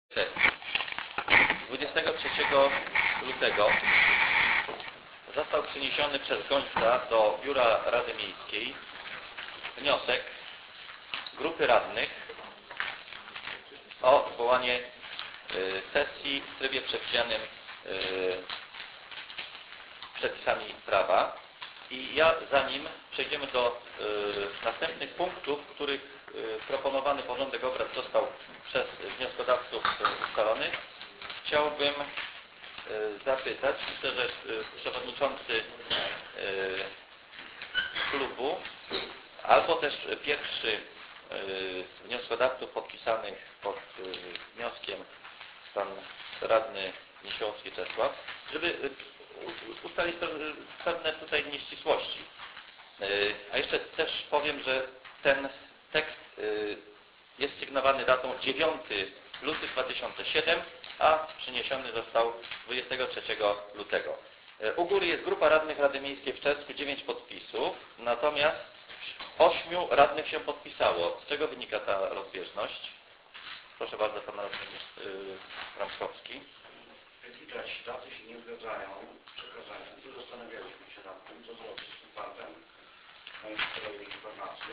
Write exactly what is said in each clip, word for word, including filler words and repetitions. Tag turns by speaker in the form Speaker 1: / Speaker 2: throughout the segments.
Speaker 1: sesji. dwudziestego trzeciego lutego został przyniesiony przez gońca do Biura Rady Miejskiej wniosek grupy radnych o zwołanie sesji w trybie przewidzianym przepisami prawa. I ja, zanim przejdziemy do y, następnych punktów, w których y, proponowany porządek obrad został przez wnioskodawców ustalony, chciałbym y, zapytać, myślę, że y, przewodniczący y, klubu, albo też pierwszy y, z wnioskodawców podpisanych pod y, wnioskiem, pan radny Niesiołowski Czesław, żeby y, ustalić pewne tutaj nieścisłości. A jeszcze też powiem, że ten tekst jest sygnowany datą dziewiątego lutego dwa tysiące siódmego, a przyniesiony został dwudziestego trzeciego lutego. U góry jest grupa radnych Rady Miejskiej w Czesku, dziewięć podpisów, natomiast ośmiu radnych się podpisało. Z czego wynika ta rozbieżność? Proszę bardzo, pan radny Ramkowski.
Speaker 2: Widać, tacy się nie zgadzają z przekazaniem. Tu zastanawialiśmy się nad tym, co zrobić z tym faktem. Mamy kolejne informacje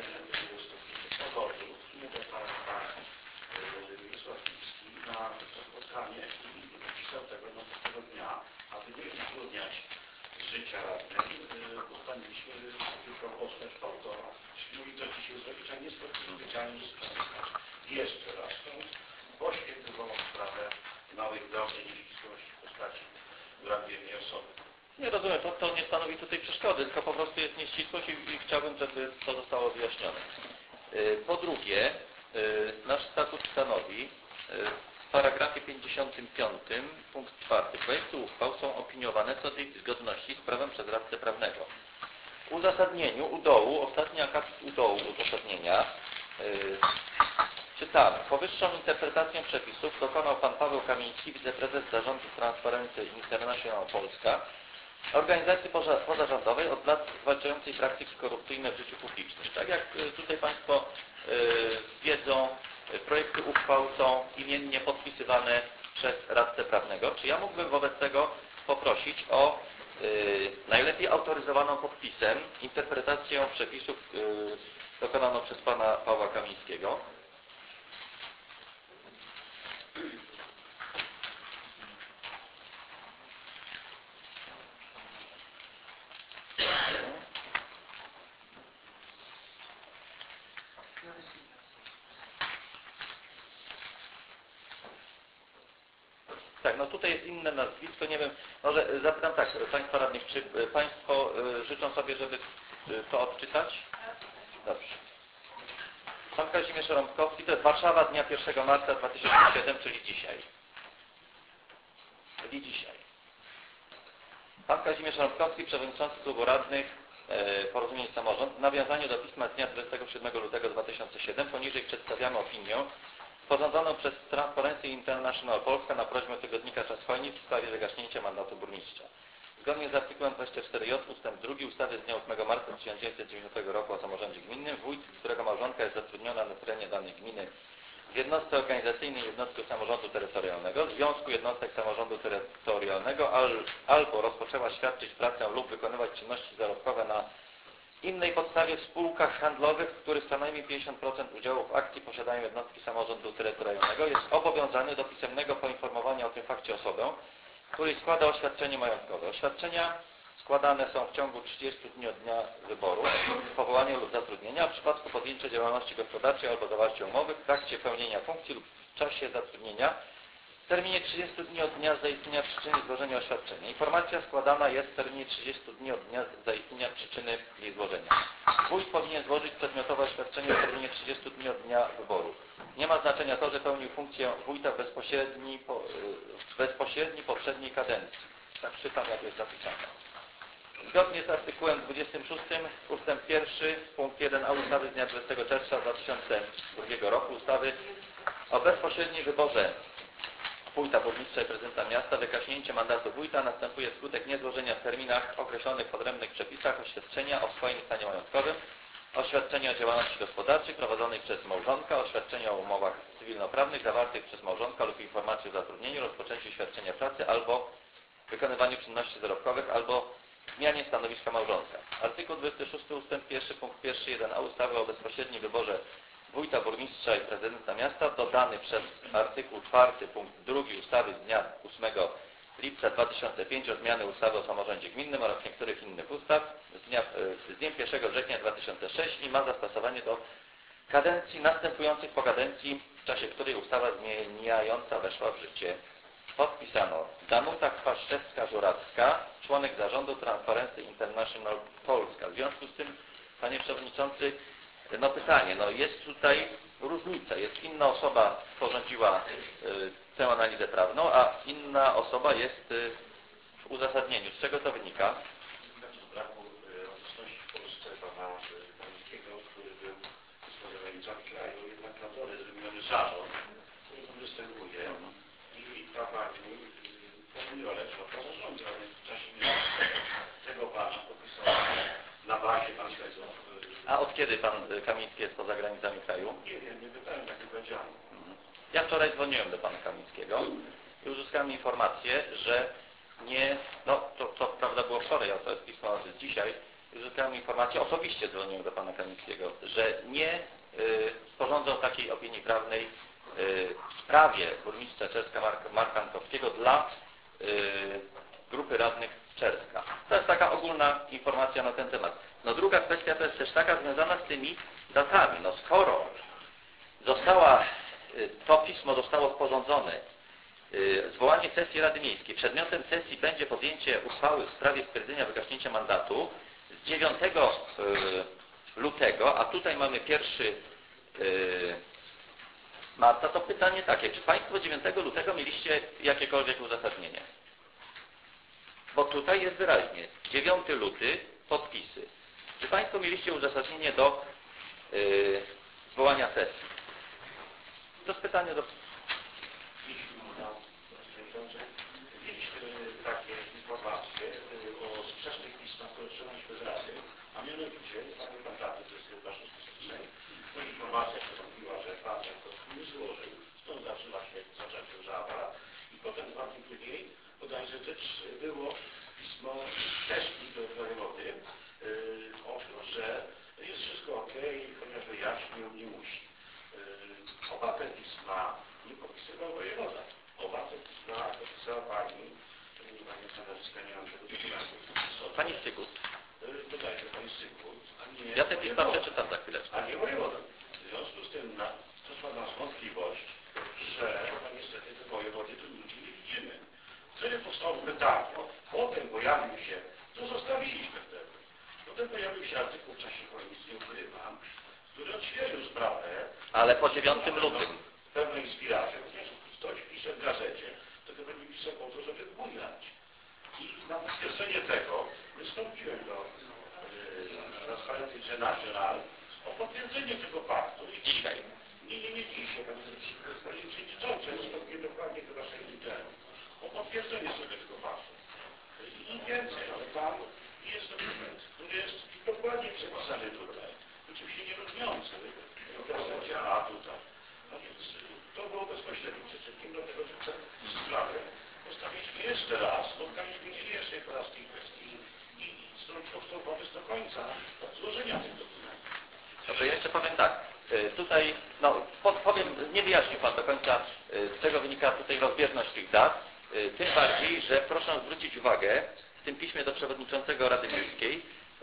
Speaker 2: z powodu. Nie dostałem pan Wiesław Lipski na to spotkanie i napisał tego następnego dnia, aby nie utrudniać życia radnych. Ustaliliśmy tylko postać po to, mówi co dzisiaj zrobić, a nie spotkać ani sprzedać. Jeszcze raz poświęconą sprawę małych drobnych nieścisłości w postaci brak jednej osoby.
Speaker 1: Nie rozumiem, to, to nie stanowi tutaj przeszkody, tylko po prostu jest nieścisłość i, i chciałbym, żeby to zostało wyjaśnione. Yy, po drugie, yy, nasz statut stanowi yy, w paragrafie pięćdziesiątym piątym punkt czwarty. Projekty uchwał są opiniowane co do ich zgodności z prawem przez radcę prawnego. W uzasadnieniu u dołu, ostatni akapit u dołu uzasadnienia, yy, czytamy. Powyższą interpretacją przepisów dokonał pan Paweł Kamiński, wiceprezes zarządu Transparency International Polska, organizacji pozarządowej od lat zwalczającej praktyki korupcyjne w życiu publicznym. Tak jak tutaj Państwo yy, wiedzą, projekty uchwał są imiennie podpisywane przez radcę prawnego. Czy ja mógłbym wobec tego poprosić o yy, najlepiej autoryzowaną podpisem interpretację przepisów yy, dokonaną przez pana Pawła Kamińskiego? Tak, no tutaj jest inne nazwisko, nie wiem, może zapytam tak, Państwa radnych, czy Państwo życzą sobie, żeby to odczytać? Dobrze. Pan Kazimierz Rąbkowski, to jest Warszawa dnia pierwszego marca dwa tysiące siódmego, czyli dzisiaj. Czyli dzisiaj. Pan Kazimierz Rąbkowski, przewodniczący klubu radnych e, Porozumienie Samorząd. W nawiązaniu do pisma z dnia dwudziestego siódmego lutego dwa tysiące siódmego poniżej przedstawiamy opinię sporządzoną przez Transparency International Polska na prośbę tygodnika Czas Chojnic w sprawie wygaśnięcia mandatu burmistrza. Zgodnie z artykułem dwudziestym czwartym J ustęp drugi ustawy z dnia ósmego marca tysiąc dziewięćset dziewięćdziesiątego roku o samorządzie gminnym wójt, którego małżonka jest zatrudniona na terenie danej gminy w jednostce organizacyjnej jednostki samorządu terytorialnego, związku jednostek samorządu terytorialnego al, albo rozpoczęła świadczyć pracę lub wykonywać czynności zarobkowe na innej podstawie w spółkach handlowych, w których co najmniej pięćdziesiąt procent udziałów w akcji posiadają jednostki samorządu terytorialnego, jest obowiązany do pisemnego poinformowania o tym fakcie osobę, której składa oświadczenie majątkowe. Oświadczenia składane są w ciągu trzydziestu dni od dnia wyboru, powołania lub zatrudnienia, a w przypadku podjęcia działalności gospodarczej albo zawarcia umowy w trakcie pełnienia funkcji lub w czasie zatrudnienia w terminie trzydziestu dni od dnia zaistnienia przyczyny złożenia oświadczenia. Informacja składana jest w terminie trzydziestu dni od dnia zaistnienia przyczyny jej złożenia. Wójt powinien złożyć przedmiotowe oświadczenie w terminie trzydziestu dni od dnia wyboru. Nie ma znaczenia to, że pełnił funkcję wójta w bezpośredniej, po, w bezpośredniej poprzedniej kadencji. Tak czytam, jak jest zapisane. Zgodnie z artykułem dwudziestym szóstym ustęp pierwszy punkt jeden a ustawy z dnia dwudziestego czerwca dwa tysiące drugiego roku ustawy o bezpośrednim wyborze wójta, burmistrza i prezydenta miasta wygaśnięcie mandatu wójta następuje wskutek niezłożenia w terminach określonych w odrębnych przepisach oświadczenia o swoim stanie majątkowym oświadczenie o działalności gospodarczej prowadzonej przez małżonka, oświadczenie o umowach cywilnoprawnych zawartych przez małżonka lub informacje o zatrudnieniu, rozpoczęciu świadczenia pracy albo wykonywaniu czynności zarobkowych albo zmianie stanowiska małżonka. Artykuł dwudziesty szósty ustęp pierwszy punkt pierwszy jeden a ustawy o bezpośrednim wyborze wójta, burmistrza i prezydenta miasta dodany przez artykuł czwarty punkt drugi ustawy z dnia ósmego lipca dwa tysiące piątego o zmianie ustawy o samorządzie gminnym oraz niektórych innych ustaw z, dnia, z dniem pierwszego września dwa tysiące szóstego i ma zastosowanie do kadencji następujących po kadencji, w czasie której ustawa zmieniająca weszła w życie. Podpisano Danuta Kwaszczewska-Żuracka, członek zarządu Transparency International Polska. W związku z tym, panie przewodniczący, no pytanie, no jest tutaj różnica. Jest inna osoba sporządziła y, tę analizę prawną, a inna osoba jest y, w uzasadnieniu. Z czego to wynika?
Speaker 2: Z braku obecności w Polsce pana Kanickiego, który był spowiedź kraju, jednak na dole zrobiony zarząd, który występuje i ta pani pomimo lecz to zarządza, więc w czasie tego pana podpisała na bazie tamtego.
Speaker 1: A od kiedy pan Kamiński jest poza granicami kraju?
Speaker 2: Nie wiem, nie pytałem, jak powiedziałem.
Speaker 1: Ja wczoraj dzwoniłem do pana Kamińskiego i uzyskałem informację, że nie, no to, to prawda było wczoraj, a to jest pismo z dzisiaj, i uzyskałem informację, osobiście dzwoniłem do pana Kamińskiego, że nie y, sporządzał takiej opinii prawnej y, w sprawie burmistrza Czerska Mark, Marka Ankowskiego dla y, grupy radnych Czerska. To jest taka ogólna informacja na ten temat. No druga kwestia to jest też taka związana z tymi datami. No skoro została, to pismo zostało sporządzone, zwołanie sesji Rady Miejskiej, przedmiotem sesji będzie podjęcie uchwały w sprawie stwierdzenia wygaśnięcia mandatu z dziewiątego lutego, a tutaj mamy pierwszy marca, to pytanie takie, czy Państwo dziewiątego lutego mieliście jakiekolwiek uzasadnienie? Bo tutaj jest wyraźnie, dziewiąty luty, podpisy. Czy Państwo mieliście uzasadnienie do yy, zwołania sesji? To jest pytanie do...
Speaker 2: Jeśli można, mieliśmy takie informacje o sprzecznych pismach, które otrzymaliśmy z Rady, a mianowicie, panie kandydaty, to jest chyba szóstej, to informacja postąpiła, że pan Jankowski nie złożył, stąd zaczyna się, zaczął się za aparat i potem dwa dni później, bodajże te trzy, było pismo też do wojewody, yy, o tym, że jest wszystko ok, ponieważ wyjaśnił, nie musi. Yy, oba te pisma nie podpisywał wojewoda. Oba te pisma podpisała pani, nie pamiętam nazwiska, nie mam tego dokumentu.
Speaker 1: Pani Sygut.
Speaker 2: Yy, bodajże pani Sygut, a nie
Speaker 1: Ja te pisma
Speaker 2: wojewoda.
Speaker 1: przeczytam za chwileczkę.
Speaker 2: A nie wojewoda. W związku z tym na, doszła nas wątpliwość, że no niestety te wojewody tu ludzi nie widzimy. Wtedy powstało pytanie, potem pojawił się, to zostawiliśmy wtedy. Potem pojawił się artykuł w czasie wojny, nie ukrywam, który odświeżył sprawę.
Speaker 1: Ale po dziewiątym lutym.
Speaker 2: Pewne inspiracje, ponieważ ktoś pisze w gazecie, to chyba nie pisze po to, żeby bujać. I na potwierdzenie tego wystąpiłem do yy, Transparency International o potwierdzenie tego faktu. I
Speaker 1: Dzisiaj.
Speaker 2: Nie, nie, nie dzisiaj, panie przewodniczący, wystąpiłem dokładnie do naszej litery. O potwierdzenie sobie tego faktu. I więcej, ale tam jest dokument, który jest dokładnie przepisany tutaj. Oczywiście nie różniący w gazecie, a tutaj. A więc to było bezpośrednim przyczynkiem do tego, że tę sprawę postawiliśmy jeszcze raz, spotkaliśmy się jeszcze raz w tej kwestii i stąd powstał pomysł do końca złożenia tych dokumentów.
Speaker 1: Dobrze, ja jeszcze powiem tak. Tutaj, no powiem, nie wyjaśnił Pan do końca, z czego wynika tutaj rozbieżność tych dat. Tym bardziej, że proszę zwrócić uwagę w tym piśmie do przewodniczącego Rady Miejskiej,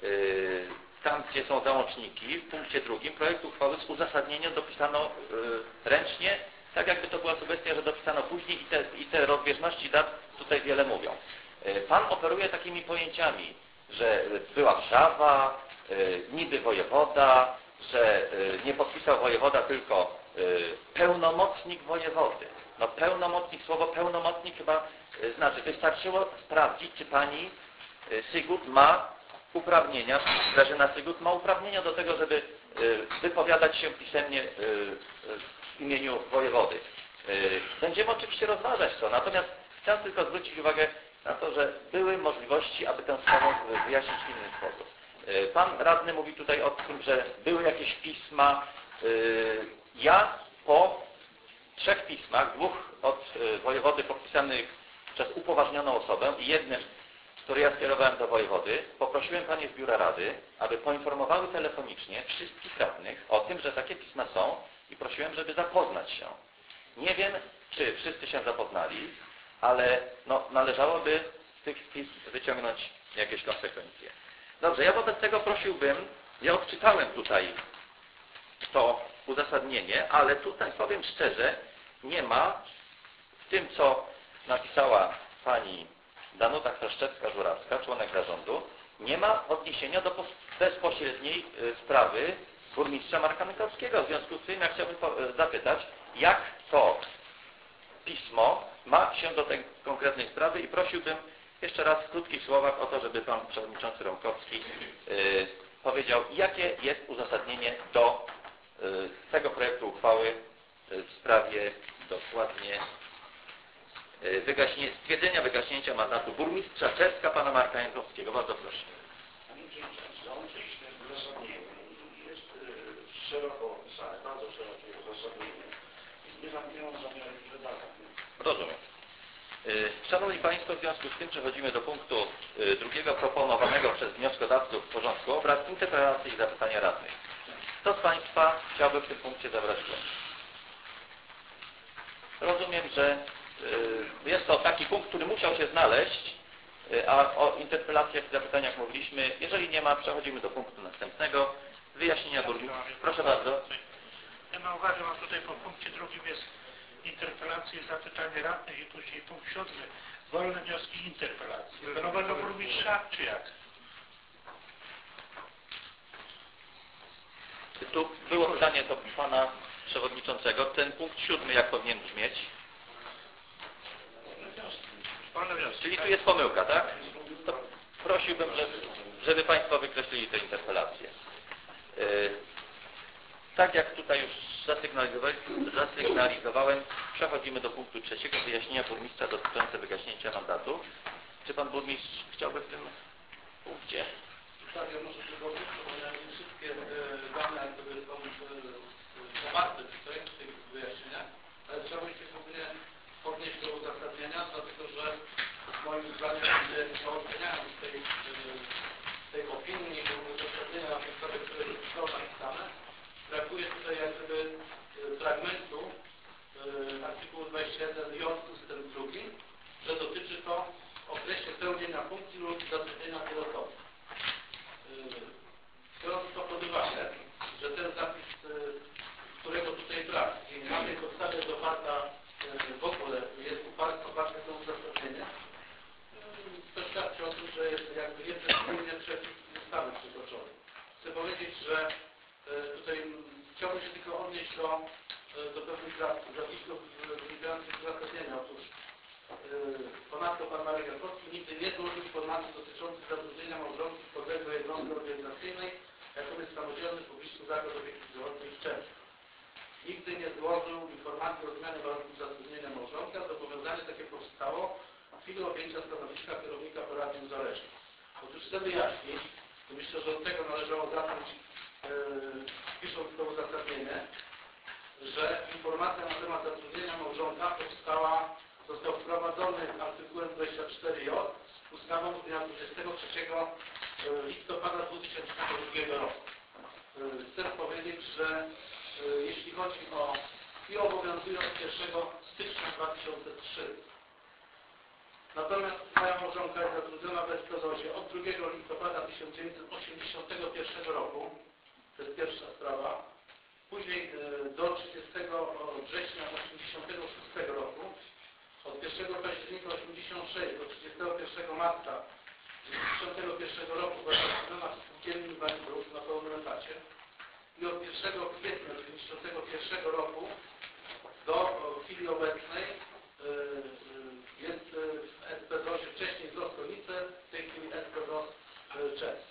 Speaker 1: tam gdzie są załączniki, w punkcie drugim projekt uchwały z uzasadnieniem dopisano ręcznie, tak jakby to była sugestia, że dopisano później i te, i te rozbieżności dat tutaj wiele mówią. Pan operuje takimi pojęciami, że była wrzawa, niby wojewoda, że nie podpisał wojewoda, tylko pełnomocnik wojewody. No pełnomocnik, słowo pełnomocnik chyba znaczy, wystarczyło sprawdzić, czy pani Sygut ma uprawnienia, Grażyna Sygut ma uprawnienia do tego, żeby wypowiadać się pisemnie w imieniu wojewody. Będziemy oczywiście rozważać to, natomiast chciałem tylko zwrócić uwagę na to, że były możliwości, aby tę sprawę wyjaśnić w inny sposób. Pan radny mówi tutaj o tym, że były jakieś pisma. Ja po trzech pismach, dwóch od wojewody podpisanych przez upoważnioną osobę i jednym, który ja skierowałem do wojewody, poprosiłem panie z biura rady, aby poinformowały telefonicznie wszystkich radnych o tym, że takie pisma są i prosiłem, żeby zapoznać się. Nie wiem, czy wszyscy się zapoznali, ale no, należałoby z tych pism wyciągnąć jakieś konsekwencje. Dobrze, ja wobec tego prosiłbym, ja odczytałem tutaj to uzasadnienie, ale tutaj powiem szczerze, nie ma w tym, co napisała pani Danuta Chroszczewska-Żurawska, członek zarządu, nie ma odniesienia do bezpośredniej sprawy burmistrza Marka Nykowskiego. W związku z tym ja chciałbym zapytać, jak to pismo ma się do tej konkretnej sprawy i prosiłbym jeszcze raz w krótkich słowach o to, żeby pan przewodniczący Rąkowski yy, powiedział, jakie jest uzasadnienie do yy, tego projektu uchwały yy, w sprawie dokładnie yy, wygaśnie, stwierdzenia wygaśnięcia mandatu burmistrza Czerska pana Marka Jędrowskiego. Bardzo proszę.
Speaker 2: Panie Przewodniczący, oczywiście uzasadnienie jest y, szeroko opisane, bardzo szerokie uzasadnienie. Nie zamknięło zamiaru wydawać.
Speaker 1: Rozumiem. Szanowni Państwo, w związku z tym przechodzimy do punktu drugiego proponowanego przez wnioskodawców porządku obrad, interpelacji i zapytania radnych. Kto z Państwa chciałby w tym punkcie zabrać głos? Rozumiem, że jest to taki punkt, który musiał się znaleźć, a o interpelacjach i zapytaniach mówiliśmy. Jeżeli nie ma, przechodzimy do punktu następnego. Wyjaśnienia burmistrza. Proszę bardzo.
Speaker 3: Ja na uwadze mam tutaj po punkcie drugim jest interpelacje i zapytanie radnych i później punkt siódmy. Wolne wnioski i interpelacje. Do nowego burmistrza, czy jak?
Speaker 1: Tu było pytanie do pana przewodniczącego. Ten punkt siódmy jak powinien brzmieć?
Speaker 3: Wolne wnioski.
Speaker 1: Czyli tu jest pomyłka, tak? To prosiłbym, żeby, żeby Państwo wykreślili te interpelacje. Yy, tak jak tutaj już zasygnalizowałem, zasygnalizowałem, przechodzimy do punktu trzeciego, wyjaśnienia burmistrza dotyczące wygaśnięcia mandatu. Czy pan burmistrz chciałby w tym punkcie?
Speaker 4: Tak, ja muszę tylko przypomnieć, że wszystkie e, dane które są e, zawarte tutaj w tych wyjaśnieniach, ale chciałbym się głównie odnieść do uzasadnienia, dlatego że moim zdaniem, nie oceniając tej, e, tej opinii i uzasadnienia na podstawie, które zostało napisane, brakuje tutaj jak gdyby e, fragmentu e, artykułu dwudziestego pierwszego J ustęp drugi, że dotyczy to okresie pełnienia funkcji lub zatrudnienia wielokrotnie. Biorąc to pod uwagę, że ten zapis, którego tutaj brak i na tej podstawie jest oparta w ogóle jest oparte to uzasadnienie, to świadczy o tym, że jest jakby nieprecyzyjnie przepis ustawy przytoczony. Chcę powiedzieć, że tutaj chciałbym się tylko odnieść do, do pewnych zapisów wynikających z uzasadnienia. Otóż ponadto pan Marek Jankowski nigdy nie złożył informacji dotyczących zatrudnienia małżonki w podległej jednostce organizacyjnej, jaką jest samodzielny publiczny zakład opieki zdrowotnej w Czerwcu. Nigdy nie złożył informacji o zmianie warunków zatrudnienia małżonka. Zobowiązanie takie powstało w chwili objęcia stanowiska kierownika poradni uzależnień. Otóż chcę wyjaśnić, to myślę, że od tego należało zacząć, yy, pisząc to uzasadnienie, że informacja na temat zatrudnienia małżonka powstała został wprowadzony artykułem dwudziestym czwartym J ustawą z dnia dwudziestego trzeciego listopada dwa tysiące drugiego roku. Chcę powiedzieć, że jeśli chodzi o i obowiązują od pierwszego stycznia dwa tysiące trzeciego. Natomiast moja małżonka jest zatrudniona w Espedozie od drugiego listopada tysiąc dziewięćset osiemdziesiątego pierwszego roku. To jest pierwsza sprawa. Później do trzydziestego września tysiąc dziewięćset osiemdziesiątego szóstego roku. Od pierwszego października tysiąc dziewięćset osiemdziesiątego szóstego do trzydziestego pierwszego marca tysiąc dziewięćset dziewięćdziesiątego pierwszego roku była zatrudniona w spółdzielni inwalidów na pełnym etacie i od pierwszego kwietnia tysiąc dziewięćset dziewięćdziesiątego pierwszego roku do chwili obecnej jest w Espedozie, wcześniej z Oskonicy, w tej chwili Espedos Czersk.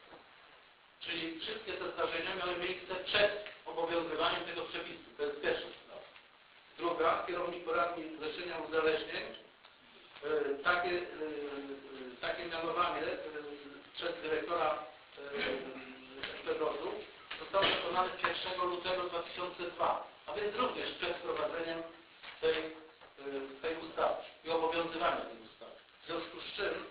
Speaker 4: Czyli wszystkie te zdarzenia miały miejsce przed obowiązywaniem tego przepisu. To jest pierwsza sprawa. Druga, kierownik poradni leczenia uzależnień, takie, takie mianowanie przez dyrektora przerodu został dokonany pierwszego lutego dwa tysiące drugiego, a więc również przed wprowadzeniem tej, tej ustawy i obowiązywania tej ustawy. W związku z czym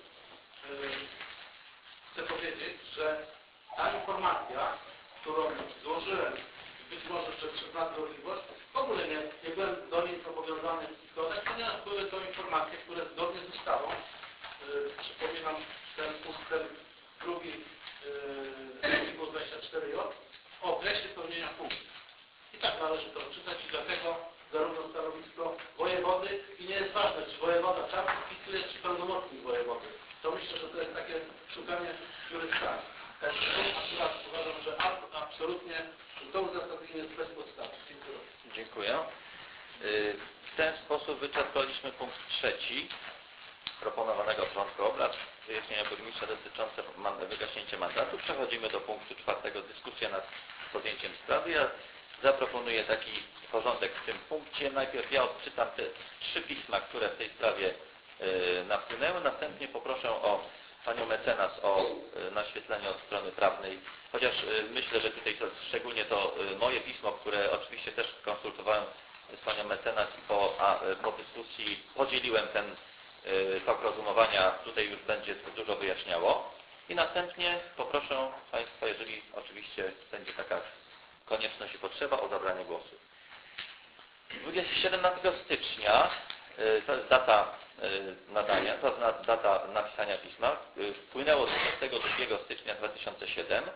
Speaker 4: chcę powiedzieć, że ta informacja, którą złożyłem być może przez, przez nadgorliwość, w ogóle nie, nie byłem do niej zobowiązany składać, ponieważ były to informacje, które zgodnie z ustawą, yy, przypominam ten ustęp drugi yy, artykuł dwadzieścia cztery J o okresie pełnienia funkcji. I tak należy to czytać i dlatego zarówno stanowisko wojewody i nie jest ważne, czy wojewoda sam podpisuje, czy pełnomocnik wojewody. To myślę, że to jest takie szukanie dziury w sali. Tak, akurat uważam, że absolutnie to uzasadnienie jest bezpodstawne. Dziękuję.
Speaker 1: Dziękuję. W ten sposób wyczerpaliśmy punkt trzeci proponowanego porządku obrad, wyjaśnienia burmistrza dotyczące wygaśnięcia mandatu. Przechodzimy do punktu czwartego, dyskusja nad podjęciem sprawy. Ja zaproponuję taki porządek w tym punkcie. Najpierw ja odczytam te trzy pisma, które w tej sprawie napłynęły. Następnie poproszę o panią mecenas o naświetlenie od strony prawnej, chociaż myślę, że tutaj to szczególnie to moje pismo, które oczywiście też konsultowałem z panią mecenas i po, a, po dyskusji podzieliłem ten tok rozumowania, tutaj już będzie dużo wyjaśniało. I następnie poproszę państwa, jeżeli oczywiście będzie taka konieczność i potrzeba, o zabranie głosu. siedemnastego stycznia, to jest data nadania, to jest data napisania pisma, wpłynęło dwudziestego drugiego stycznia dwa tysiące siódmego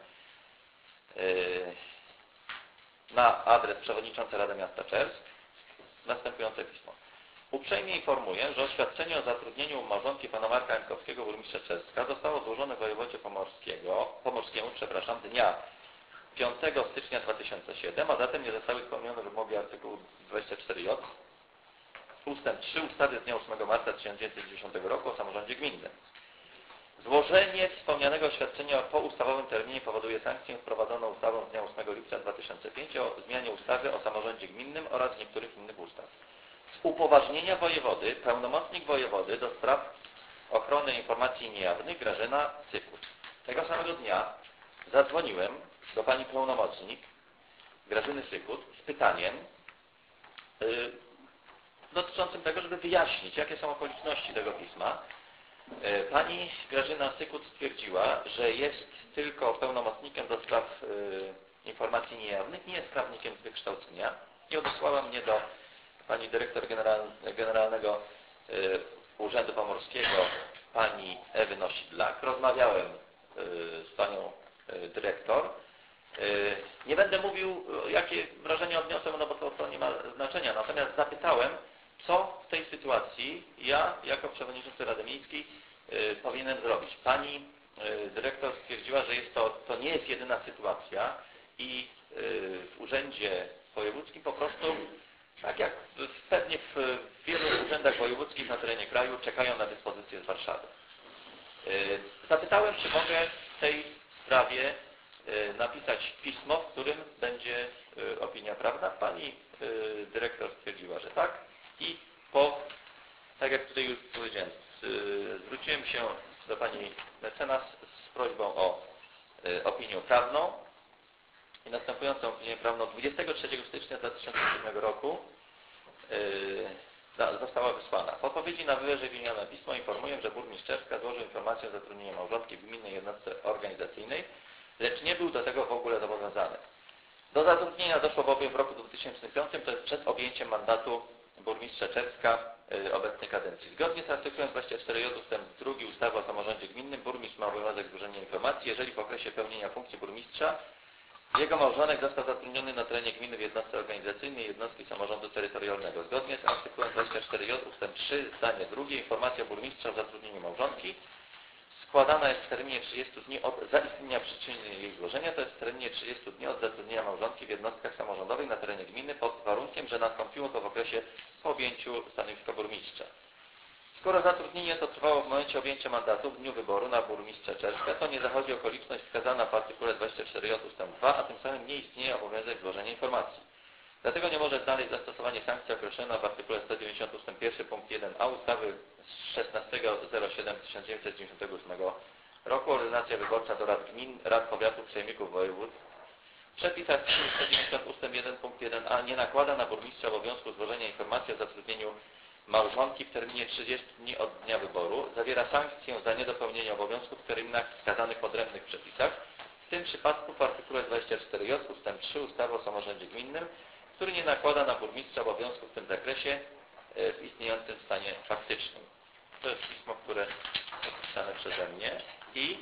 Speaker 1: na adres przewodniczący Rady Miasta Czersk następujące pismo. Uprzejmie informuję, że oświadczenie o zatrudnieniu małżonki pana Marka Jankowskiego, burmistrza Czerska, zostało złożone wojewodzie pomorskiego, pomorskiemu przepraszam, dnia piątego stycznia dwa tysiące siódmego, a zatem nie zostały spełnione wymogi artykułu dwadzieścia cztery J ustęp trzy ustawy z dnia ósmego marca tysiąc dziewięćset dziewiątego roku o samorządzie gminnym. Złożenie wspomnianego oświadczenia po ustawowym terminie powoduje sankcję wprowadzoną ustawą z dnia ósmego lipca dwa tysiące piątego o zmianie ustawy o samorządzie gminnym oraz niektórych innych ustaw. Z upoważnienia wojewody, pełnomocnik wojewody do spraw ochrony informacji niejawnych Grażyna Sykut. Tego samego dnia zadzwoniłem do pani pełnomocnik Grażyny Sykut z pytaniem yy, dotyczącym tego, żeby wyjaśnić, jakie są okoliczności tego pisma. Pani Grażyna Sykut stwierdziła, że jest tylko pełnomocnikiem do spraw y, informacji niejawnych, nie jest prawnikiem z wykształcenia i odesłała mnie do pani dyrektor general, generalnego y, Urzędu Pomorskiego, pani Ewy Nosidlak. Rozmawiałem y, z panią y, dyrektor. Y, nie będę mówił, jakie wrażenia odniosłem, no bo to, to nie ma znaczenia. Natomiast zapytałem, co w tej sytuacji ja, jako przewodniczący Rady Miejskiej, y, powinienem zrobić. Pani y, dyrektor stwierdziła, że jest to, to nie jest jedyna sytuacja i y, w urzędzie wojewódzkim po prostu, tak jak w, pewnie w, w wielu urzędach wojewódzkich na terenie kraju, czekają na dyspozycję z Warszawy. Y, zapytałem, czy mogę w tej sprawie y, napisać pismo, w którym będzie y, opinia prawna. Pani y, dyrektor stwierdziła, że tak. I po, tak jak tutaj już powiedziałem, zwróciłem się do pani mecenas z prośbą o y, opinię prawną i następującą opinię prawną dwudziestego trzeciego stycznia dwa tysiące siódmego roku y, da, została wysłana. W odpowiedzi na wyżej wymienione pismo informuję, że burmistrz Czerska złożył informację o zatrudnieniu małżonki w gminnej jednostce organizacyjnej, lecz nie był do tego w ogóle zobowiązany. Do zatrudnienia doszło bowiem w roku dwa tysiące piątym, to jest przed objęciem mandatu burmistrza Czerska y, obecnej kadencji. Zgodnie z artykułem dwadzieścia cztery J ustęp drugi ustawy o samorządzie gminnym burmistrz ma obowiązek złożenia informacji, jeżeli w okresie pełnienia funkcji burmistrza jego małżonek został zatrudniony na terenie gminy w jednostce organizacyjnej jednostki samorządu terytorialnego. Zgodnie z artykułem dwadzieścia cztery J ustęp trzy zdanie drugie informacja burmistrza o zatrudnieniu małżonki składana jest w terminie trzydziestu dni od zaistnienia przyczyny jej złożenia, to jest w terminie trzydziestu dni od zatrudnienia małżonki w jednostkach samorządowych na terenie gminy pod warunkiem, że nastąpiło to w okresie po objęciu stanowiska burmistrza. Skoro zatrudnienie to trwało w momencie objęcia mandatu w dniu wyboru na burmistrza Czerska, to nie zachodzi okoliczność wskazana w artykule dwadzieścia cztery J ustęp dwa, a tym samym nie istnieje obowiązek złożenia informacji. Dlatego nie może znaleźć zastosowanie sankcji określona w artykule sto dziewięćdziesiąt ustęp jeden punkt jeden a ustawy z szesnastego siódmego tysiąc dziewięćset dziewięćdziesiątego ósmego roku ordynacja wyborcza do rad gmin, rad powiatów, sejmików województw. W przepisach sto dziewięćdziesiąt ustęp jeden punkt jeden a nie nakłada na burmistrza obowiązku złożenia informacji o zatrudnieniu małżonki w terminie trzydziestu dni od dnia wyboru. Zawiera sankcję za niedopełnienie obowiązków w terminach wskazanych w odrębnych przepisach. W tym przypadku w artykule dwudziestym czwartym j ustęp trzy ustawy o samorządzie gminnym, który nie nakłada na burmistrza obowiązków w tym zakresie w istniejącym stanie faktycznym. To jest pismo, które podpisane przeze mnie i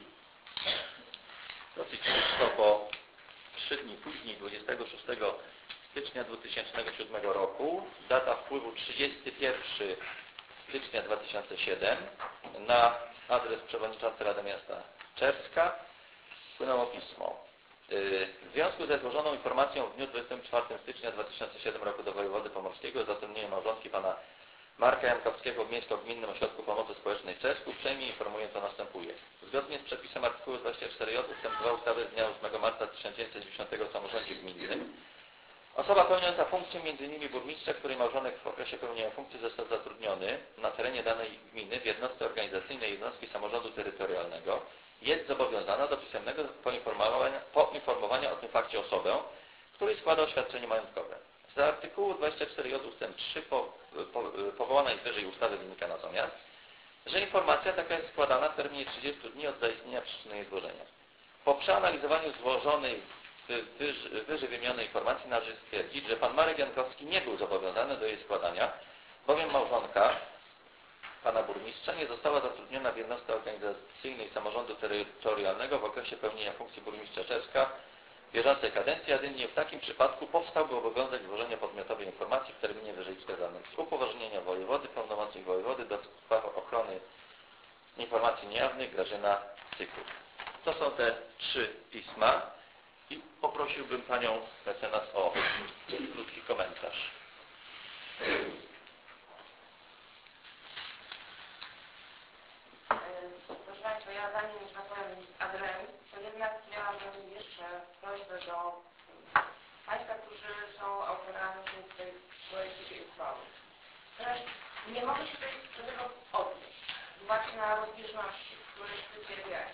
Speaker 1: dosyć szybko, bo trzy dni później, dwudziestego szóstego stycznia dwa tysiące siódmego roku, data wpływu trzydziestego pierwszego stycznia dwa tysiące siódmego, na adres przewodniczący Rady Miasta Czerska wpłynęło pismo. W związku ze złożoną informacją w dniu dwudziestego czwartego stycznia dwa tysiące siódmego roku do wojewody pomorskiego o zatrudnieniu małżonki pana Marka Jankowskiego w Miejsko-Gminnym Ośrodku Pomocy Społecznej w Czersku, uprzejmie informuję, co następuje. Zgodnie z przepisem artykułu dwudziestego czwartego j ustęp dwa ustawy z dnia ósmego marca tysiąc dziewięćset dziewięćdziesiątego o samorządzie gminnym, osoba pełniąca funkcję między innymi burmistrza, której małżonek w okresie pełnienia funkcji został zatrudniony na terenie danej gminy w jednostce organizacyjnej jednostki samorządu terytorialnego, jest zobowiązana do pisemnego poinformowania, poinformowania o tym fakcie osobę, której składa oświadczenie majątkowe. Z artykułu dwudziestego czwartego j ustęp trzy po, po, powołanej wyżej ustawy wynika natomiast, że informacja taka jest składana w terminie trzydziestu dni od zaistnienia przyczyny jej złożenia. Po przeanalizowaniu złożonej wyżej, wyżej wymienionej informacji należy stwierdzić, że pan Marek Jankowski nie był zobowiązany do jej składania, bowiem małżonka pana burmistrza nie została zatrudniona w jednostce organizacyjnej samorządu terytorialnego w okresie pełnienia funkcji burmistrza Czerska w bieżącej kadencji, a jedynie w takim przypadku powstałby obowiązek złożenia podmiotowej informacji w terminie wyżej wskazanym. Z upoważnienia wojewody, pełnomocnik wojewody do spraw ochrony informacji niejawnych Grażyna Syków. To są te trzy pisma i poprosiłbym panią mecenas o krótki komentarz.
Speaker 5: Proszę Państwa, ja zanim, że tak powiem, adrem, to jednak miałabym jeszcze prośbę do Państwa, którzy są autorami tej projektu tej uchwały. Teraz nie mogę się do tego odnieść, z uwagi na rozbieżności, które się pojawiają.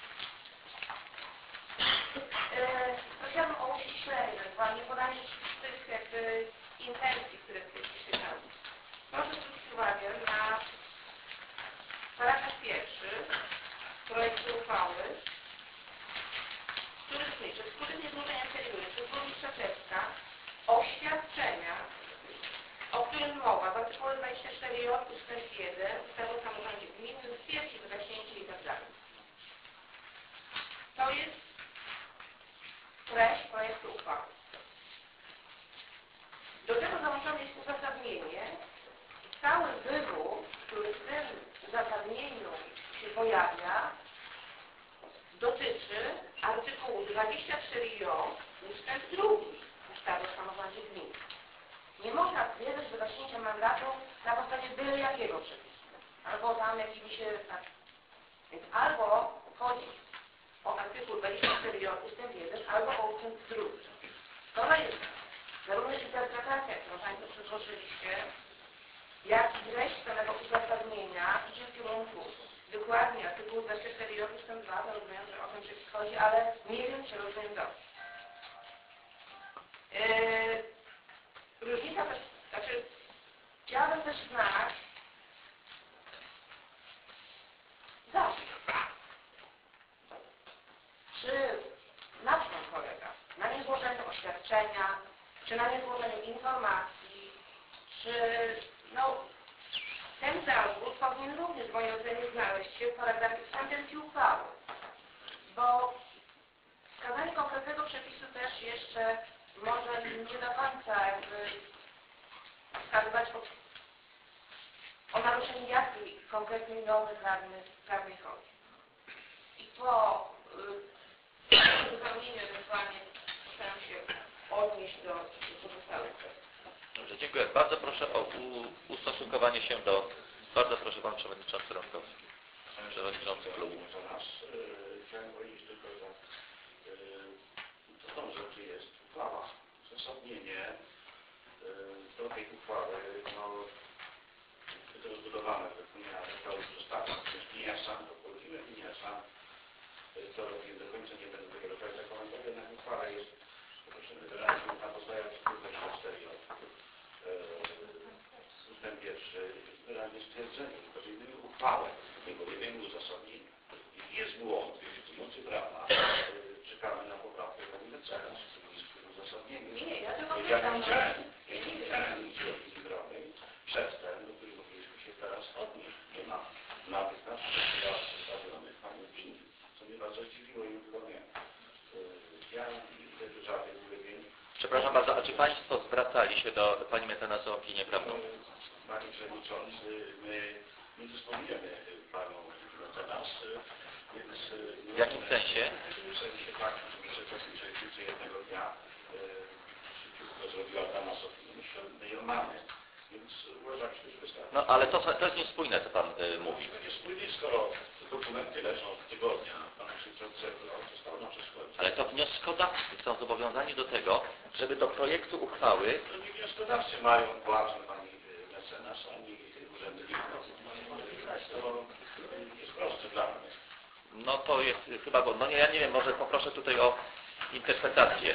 Speaker 5: Prosiłabym o uściślenie, ewentualnie podanie rzeczywistych jakby intencji, które tutaj wyświetlały. Proszę zwrócić uwagę na paragraf pierwszy projektu uchwały, który pisze, wspólnie złożenia terminu przez burmistrza Czerska oświadczenia, o którym mowa w artykule dwudziestym czwartym j ustęp jeden ustawy o samorządzie gminnym, stwierdzi wygaśnięcie i tak dalej. To jest treść projektu uchwały. Do tego załączone jest uzasadnienie i cały wywód, który w tym uzasadnieniu się pojawia, dotyczy artykułu dwudziestego czwartego j ustęp drugi ustawy o samorządzie gminnym. Nie można stwierdzać wygaśnięcia mandatu na podstawie byle jakiego przepisu, albo tam jakimi się... Tak. Więc albo chodzi o artykuł dwudziesty czwarty j ustęp jeden, albo o ustęp drugi. Skoro jest zarówno interpretacja, którą Państwo przedłożyliście, jak i treść samego uzasadnienia idzie w kierunku wykładni artykułu dwudziestego czwartego j ustęp dwa, to rozumiem, że o ten przepis chodzi, ale nie wiem, czy rozumiem dobrze. Yy, różnica też, znaczy, chciałabym też znać zapis. Czy na czym polega? Na niezłożeniu oświadczenia, czy na niezłożeniu informacji, czy no, ten zarzut powinien również w mojej ocenie znaleźć się w paragrafie w sentencji uchwały, bo wskazanie konkretnego przepisu też jeszcze może nie do końca jakby wskazywać o, o naruszeniu jakiej konkretnej normy prawnej, prawnej chodzi. I po y, uzupełnieniu ewentualnie postaram się odnieść do pozostałych kwestii.
Speaker 1: Dobrze, dziękuję. Bardzo proszę o ustosunkowanie się do... Bardzo proszę Pan Przewodniczący Rąkowski, Przewodniczący Klubu.
Speaker 2: Chciałem powiedzieć tylko, że to dobrze, że jest uchwała. Uzasadnienie do tej uchwały, no, jest rozbudowane w miarę, to już zostało. To jest nie ja sam, to polecimy, nie ja sam. to nie do końca nie będę tego do końca komentował, jednak uchwała jest wyraźnie na podstawie artykułu dwudziestego czwartego ustęp pierwszy wyraźnie stwierdzenie, że podjęli uchwałę, jego nie wiem uzasadnienia. Jeśli jest błąd egzekutujący prawa, czekamy na poprawkę pani mecenas, który jest w uzasadnieniu.
Speaker 5: Nie, ja tylko
Speaker 2: Ja
Speaker 5: pytam.
Speaker 2: nie chciałem, ja nie chciałem nic opinii prawnej przez ten, do którego powinniśmy się teraz odnieść. Nie ma natychmiast przedstawionych pani opinii, co mnie bardzo zdziwiło i udowodniło. Ja te żarty ulepień.
Speaker 1: Przepraszam bardzo, a czy Państwo zwracali się do Pani mecenas o opinię prawną?
Speaker 2: Panie Przewodniczący, my nie dysponujemy Panią mecenas, więc...
Speaker 1: W jakim sensie?
Speaker 2: W sensie takim, że przewodniczący jednego dnia szybciutko zrobiła Dla nas opinię, my ją mamy, więc uważaliśmy, że wystarczy.
Speaker 1: No ale to, to jest niespójne, co Pan y, mówi.
Speaker 2: To nie spójnie, skoro dokumenty leżą od tygodnia Pana Przewodniczącego, zostało nam wszystko.
Speaker 1: Ale to wnioskodawcy są zobowiązani do tego, żeby do projektu uchwały...
Speaker 2: To nie wnioskodawcy mają władzę Pani mecenas, ani urzędników. To jest proste dla mnie.
Speaker 1: No to jest chyba... No nie, ja nie wiem, może poproszę tutaj o interpretację.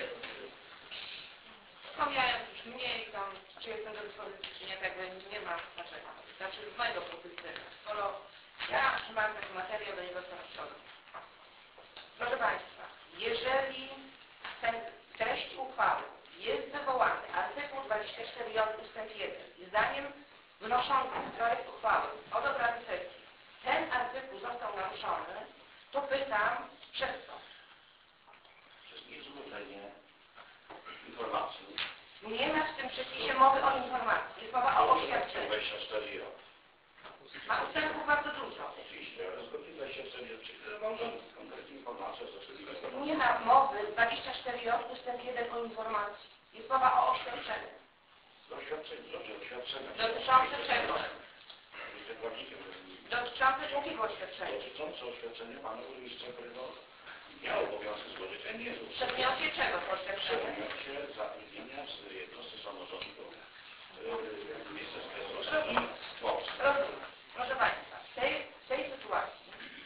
Speaker 5: Wspomniałem już mniej tam, czy jestem do dyspozycji, czy nie, tak nie ma znaczenia. Znaczy z mojego punktu widzenia. Skoro ja otrzymałem taki materiał, do niego stanowiony. Proszę Państwa, jeżeli ten, w treści uchwały jest wywołany artykuł dwadzieścia cztery j ustęp jeden i zdaniem wnoszącym projekt uchwały od obrady sesji ten artykuł został naruszony, to pytam, przez co?
Speaker 2: Przez niezłożenie informacji.
Speaker 5: Nie ma w tym przepisie mowy o informacji, jest mowa o oświadczeniu.
Speaker 2: dwadzieścia cztery j.
Speaker 5: Ma ustępów bardzo dużo.
Speaker 2: Oczywiście, ale zgodnie dwadzieścia cztery j, czyli małżonki, konkretnie informacja z oczywistego.
Speaker 5: Nie ma mowy dwadzieścia cztery j ustęp jeden o informacji. Jest mowa o oświadczeniu.
Speaker 2: Oświadczenie, dobrze, oświadczenie.
Speaker 5: Dotyczące czego?
Speaker 2: Jestem prawnikiem.
Speaker 5: Dotyczące jakiego oświadczenia?
Speaker 2: Dotyczące oświadczenia Pana Burmistrza, którego miał obowiązek złożyć, a nie
Speaker 5: W
Speaker 2: złożył.
Speaker 5: przedmiocie czego to
Speaker 2: W
Speaker 5: oświadczenie?
Speaker 2: przedmiocie zatrudnienia z jednostki samorządu yy, Ministerstwa i Morza.
Speaker 5: Rozumiem. Proszę Państwa, w tej, w tej sytuacji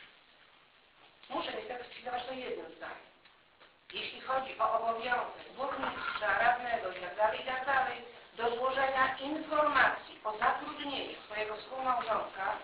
Speaker 5: muszę niestety skwitować to jednym zdaniem. Jeśli chodzi o obowiązek burmistrza, radnego itd., itd., do złożenia informacji o zatrudnieniu swojego współmałżonka,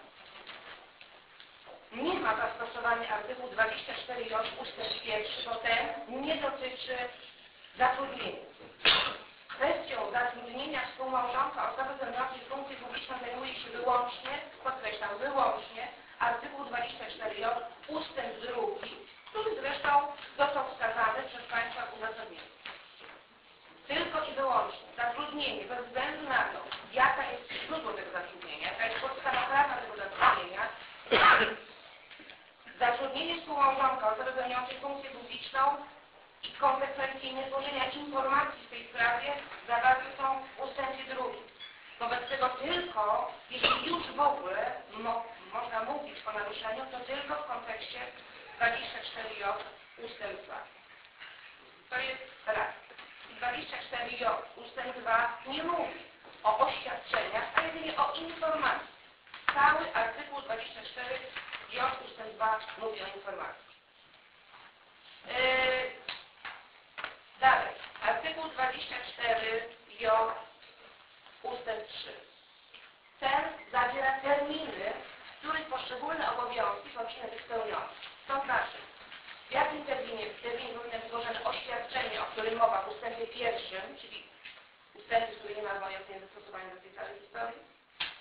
Speaker 5: nie ma zastosowania artykułu dwadzieścia cztery j ustęp pierwszy, bo ten nie dotyczy zatrudnienia. Kwestią zatrudnienia współmałżonka osoby pełniącej funkcję publiczną zajmuje się wyłącznie, podkreślam, wyłącznie artykuł dwadzieścia cztery j ustęp drugi, który zresztą został wskazany przez Państwa w uzasadnieniu. Tylko i wyłącznie zatrudnienie, bez względu na to, jaka jest źródło tego zatrudnienia, jaka jest podstawa prawna tego zatrudnienia, zatrudnienie współmałżonka osoby pełniącej funkcję publiczną i konsekwencje niezłożenia informacji w tej sprawie zawarte są w ustępie drugim. Wobec tego tylko, jeśli już w ogóle mo można mówić o naruszeniu, to tylko w kontekście dwadzieścia cztery j ustęp dwa. To jest raz. dwadzieścia cztery j ustęp dwa nie mówi o oświadczeniach, a jedynie o informacji. Cały artykuł dwadzieścia cztery j ustęp dwa mówi o informacji. Yy, dalej. Artykuł dwadzieścia cztery j ustęp trzy. Ten zawiera terminy, w których poszczególne obowiązki powinny być spełnione. To znaczy, w jakim terminie, w terminie powinno być złożone oświadczenie, o którym mowa w ustępie pierwszym, czyli ustępie, który nie ma w mojej ocenie zastosowania do tej całej historii.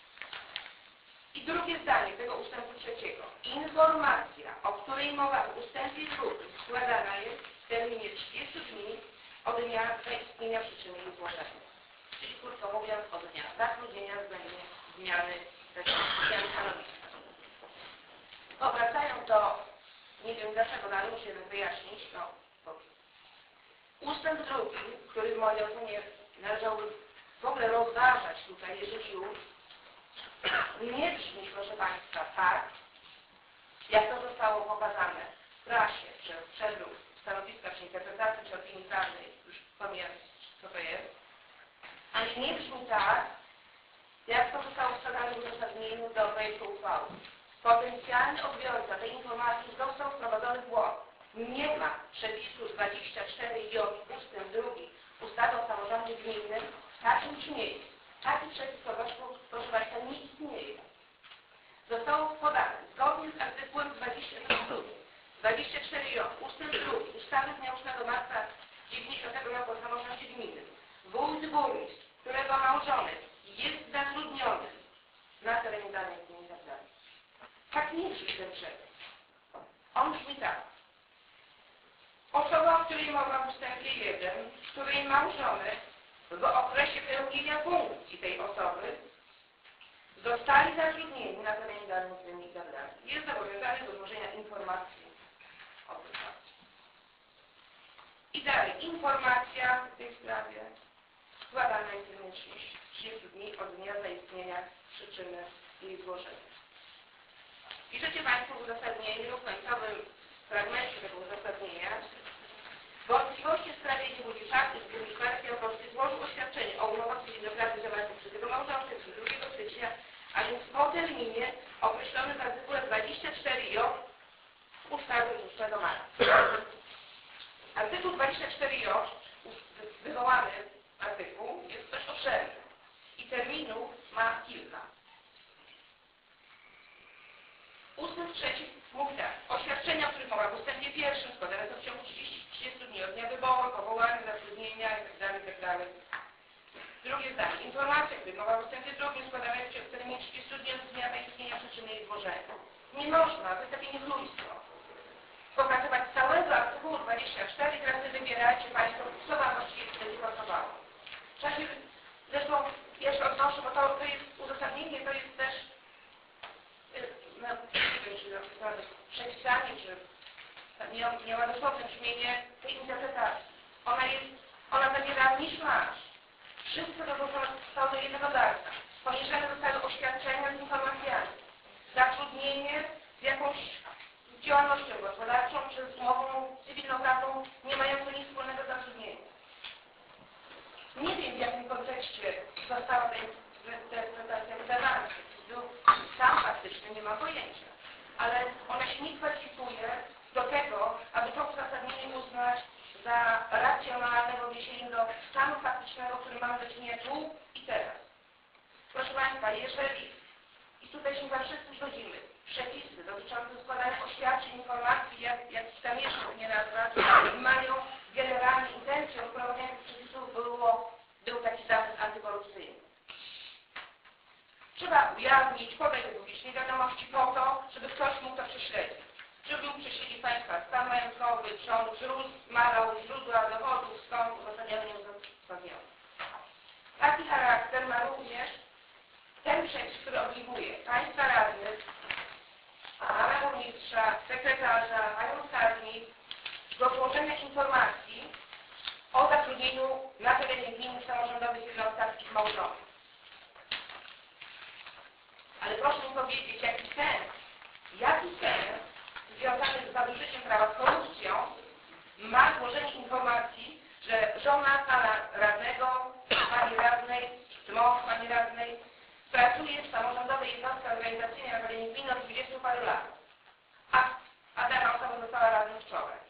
Speaker 5: I drugie zdanie tego ustępu trzeciego. Informacja, o której mowa w ustępie drugim, składana jest w terminie trzydziestu dni od dnia zaistnienia przyczyny jej złożenia. Czyli krótko mówiąc, od dnia zatrudnienia względnie zmiany, zmiany stanowiska. No, wracając do, nie wiem dlaczego, no ale muszę jednak wyjaśnić, no dobrze. Ustęp drugi, który w mojej ocenie należałoby w ogóle rozważać tutaj, jeżeli już, nie brzmi, proszę Państwa, tak, jak to zostało pokazane w prasie przez przedruk stanowiska, czy interpretacji, czy opinii prawnej, już pomijam, co to jest, ani nie brzmi tak, jak to zostało wskazane w uzasadnieniu do projektu uchwały. Potencjalny odbiorca tej informacji został wprowadzony w błąd. nie ma przepisu dwadzieścia cztery J ustęp drugi ustawy o samorządzie gminnym w takim brzmieniu. Taki przepis, proszę Państwa, nie istnieje. Zostało podane zgodnie z artykułem dwadzieścia cztery J ustęp drugi ustawy z dnia ósmego marca dziewięćdziesiątego roku o samorządzie gminnym. Wójt, burmistrz, którego małżonek jest zatrudniony na terenie danej gminy itd. Tak nie brzmi ten przepis. On brzmi tak. Osoba, o której mowa w ustępie jeden, której małżonek w okresie pełnienia funkcji tej osoby zostali zatrudnieni na terenie danej gminy itd. Jest zobowiązany do złożenia informacji o tym fakcie. I dalej, informacja w tej sprawie składana jest w trzydziestu dni od dnia zaistnienia przyczyny jej złożenia. Piszecie Państwo w uzasadnieniu, w końcowym fragmencie tego uzasadnienia, wątpliwości w sprawie nie budzi fakt, że gdyby kwestia Opolski złożył oświadczenie o umowach cywilnoprawnych zawartych przez jego małżonkę przed drugiego stycznia, a więc po terminie określonym w artykule dwadzieścia cztery J ustawy z ósmego marca. Artykuł dwadzieścia cztery J, wywołany artykuł, jest dość obszerny i terminów ma kilka. Ustęp trzeci mówi tak. Oświadczenia, o których mowa w ustępie pierwszym składane są w ciągu trzydziestu dni od dnia wyboru, powołania, zatrudnienia itd. itd. Drugie zdanie. Informacja, o której mowa w ustępie drugim składane jest w terminie trzydziestu dni od dnia zaistnienia przyczyny jej złożenia. Nie można, to jest takie niechlujstwo, pokazywać całego artykułu dwadzieścia cztery i teraz sobie wybierajcie Państwo, co Wam właściwie wtedy pasowało. Trzeba się, zresztą jeszcze odnoszę, bo to, to jest uzasadnienie, to jest też no, nie wiem, czy to przepisanie, czy nie, nie ma dosłowne brzmienie tej interpretacji. Ona jest, ona zawiera miszmasz. Wszystko to zostało do jednego darca. Pomieszane zostały oświadczenia z informacjami. Zatrudnienie z jakąś działalnością gospodarczą, czy z umową cywilnoprawną, nie mającą nic wspólnego z zatrudnieniem. Nie wiem, w jakim kontekście została ta interpretacja wydana. Sam faktyczny nie ma pojęcia, ale ona się nie kwalifikuje do tego, aby to uzasadnienie uznać za racjonalne w odniesieniu do stanu faktycznego, który mamy do czynienia tu i teraz. Proszę Państwa, jeżeli, i tutaj się chyba wszyscy zgodzimy, przepisy dotyczące składania oświadczeń, informacji, jak, jak tam jeszcze nie nazwać, mają generalnie intencją wprowadzenia tych przepisów było, był taki zamysł antykorupcyjny. Trzeba ujawnić, podać do publicznej wiadomości po to, żeby ktoś mógł to prześledzić. Żeby mógł prześledzić Państwa stan majątkowy, czy on wzrósł, malał, źródła dochodów, skąd uzasadniony, nieuzasadniony. Taki charakter ma również ten przepis, który obliguje Państwa radnych, pana burmistrza, sekretarza, panią skarbnik do złożenia informacji o zatrudnieniu na terenie gminy samorządowych jednostkach ich małżonków. Ale proszę mi powiedzieć, jaki sens, jaki sens związany z nadużyciem prawa z korupcją ma złożenie informacji, że żona pana radnego, pani radnej, czy mąż pani radnej pracuje w samorządowej jednostce organizacyjnej na terenie gminy od dwudziestu paru lat, a, a dana osoba została radną wczoraj.